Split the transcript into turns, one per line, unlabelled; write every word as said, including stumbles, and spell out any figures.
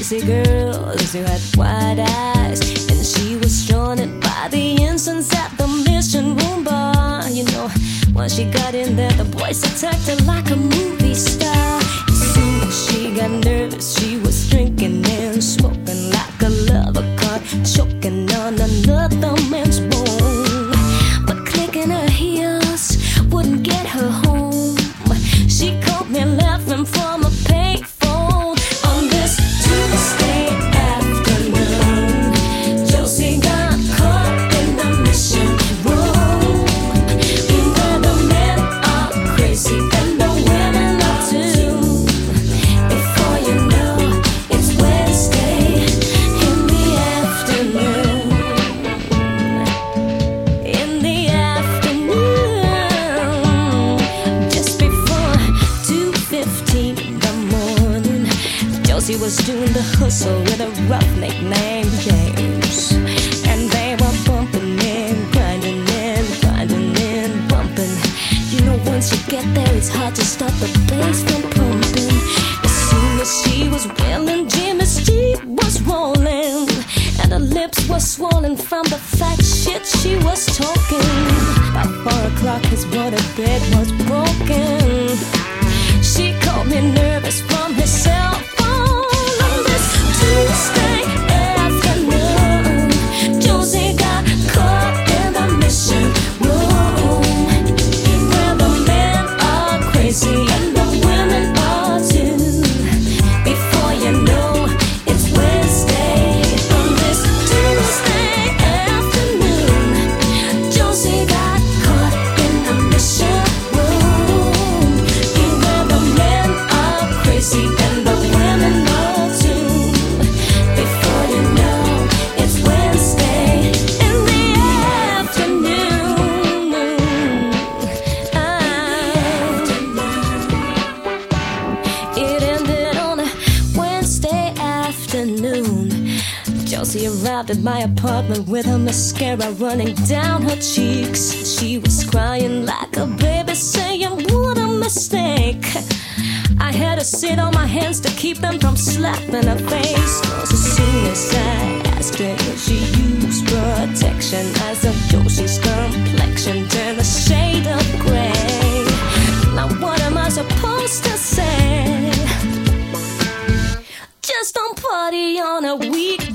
crazy girl who had wide eyes, and she was drawn in by the incense at the Mission Room bar. You know, once she got in there, the boys attacked her like a movie star. As soon as she got nervous, she was drinking and smoking like a lover caught choking on another man's bone. But clicking her heels wouldn't get her home. She called me laughing from a payphone on this Tuesday afternoon. Josie got caught in the Mission Room, where the men are crazy and the women are too. Before you know, it's Wednesday in the afternoon. In the afternoon, just before two fifteen in the morning, Josie was doing the hustle with a roughneck named James. And they were bumping and grinding and grinding and bumping. You know, once you get there, it's hard to stop the bass from pumping. As soon as she was willing, Jimmy's Jeep was rolling, and her lips were swollen from the fat shit she was talking. By four o'clock, his waterbed was broken. She called me nervous from his cell phone on this Tuesday afternoon. Josie got caught in the Mission Room, where the men are crazy and the women are too. Before you know, it's Wednesday on this Tuesday afternoon. Josie got caught in the Mission Room, where the men are crazy and the women are too. Before you know, it's Wednesday in the afternoon. Ah. It ended on a Wednesday afternoon. Josie arrived at my apartment with her mascara running down her cheeks. She was crying like a baby, saying, what a mistake. I had to sit on my hands to keep them from slapping her face. 'Cause as soon as I asked her if she used protection, as of Josie's complexion turned a shade of gray. Now what am I supposed to say? Just don't party on a weekend.